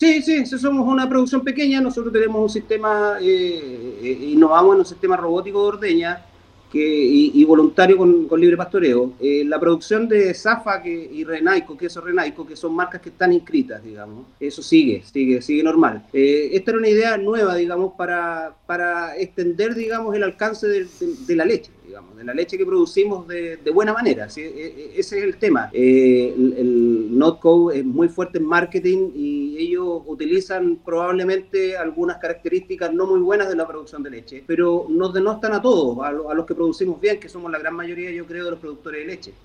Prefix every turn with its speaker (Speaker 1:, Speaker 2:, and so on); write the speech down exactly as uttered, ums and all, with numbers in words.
Speaker 1: Sí, sí, si somos una producción pequeña, nosotros tenemos un sistema, eh, eh, innovamos en un sistema robótico de ordeña que, y, y voluntario con, con libre pastoreo. Eh, la producción de Safa que, y Renaico, queso Renaico, que son marcas que están inscritas, digamos, eso sigue, sigue, sigue normal. Eh, esta era una idea nueva, digamos, para, para extender, digamos, el alcance de, de, de la leche, digamos, de la leche que producimos de, de buena manera. ¿Sí? E, ese es el tema. Eh, el, el Notco es muy fuerte en marketing y ellos utilizan probablemente algunas características no muy buenas de la producción de leche, pero nos denostan a todos, a, lo, a los que producimos bien, que somos la gran mayoría, yo creo, de los productores de leche.